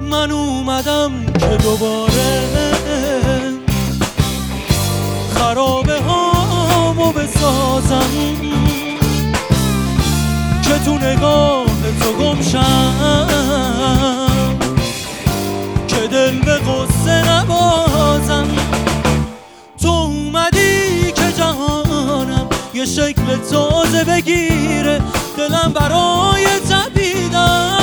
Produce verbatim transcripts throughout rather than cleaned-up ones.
من اومدم که دوباره خرابه هامو بسازم، که تو نگاه تو گم شم، که دل به قصه نبازم. تو اومدی که جهانم یه شکل تازه بگیره، دلم برای تپیدن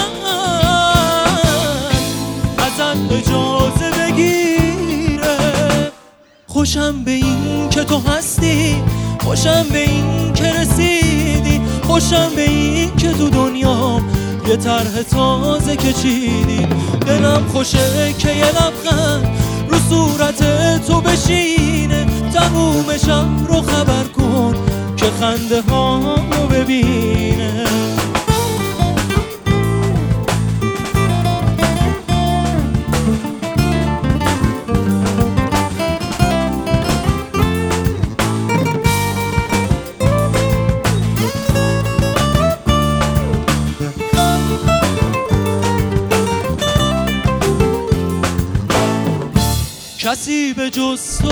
ازت اجازه بگیره. خوشم به این که تو هستی، خوشم به این که رسیدی، خوشم به این که تو دنیا یه طرح تازه کشیدی. دلم خوشه که یه لبخند رو صورت تو بشینه، تموم شب رو خبر کن که خنده هامو ببینه. کسی به جز تو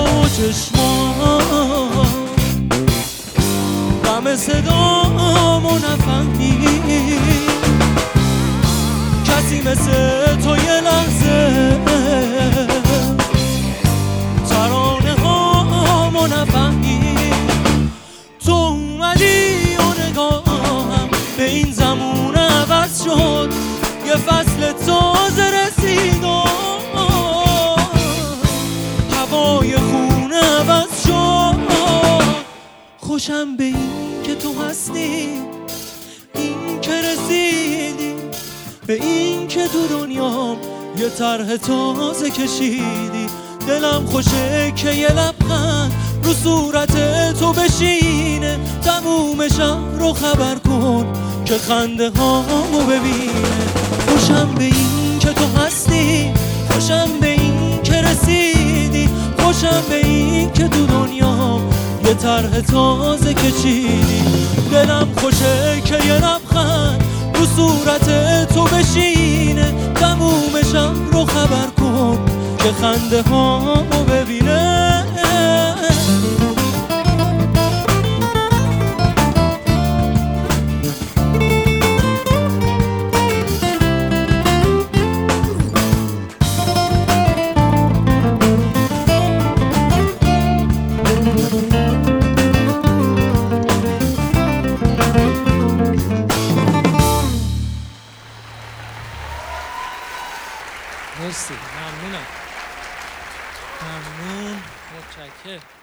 چشمان غم صدامو نفهمید، کسی مثل تو یه لحظه ترانه هامو نفهمید. تو اومدی و نگاهم به این زمون عوض شد، یه فصل تازه رسید و هوای خونه عوض شد. خوشم به این که تو هستی، این که رسیدی، به این که تو دنیام یه طرح تازه کشیدی. دلم خوشه که یه لبخند رو صورت تو بشینه، تموم شب رو خبر کن که خنده هامو ببینه. خوشم به این که تو هستی، خوشم به این که رسیدی، خوشم به این که تو دنیا یه طرح تازه کشیدی. دلم خوشه که یه لبخند رو صورت تو بشینه، تموم شب رو خبر کن که خنده هامو ببینه. مرسی، ممنونم. ممنون، متشکرم.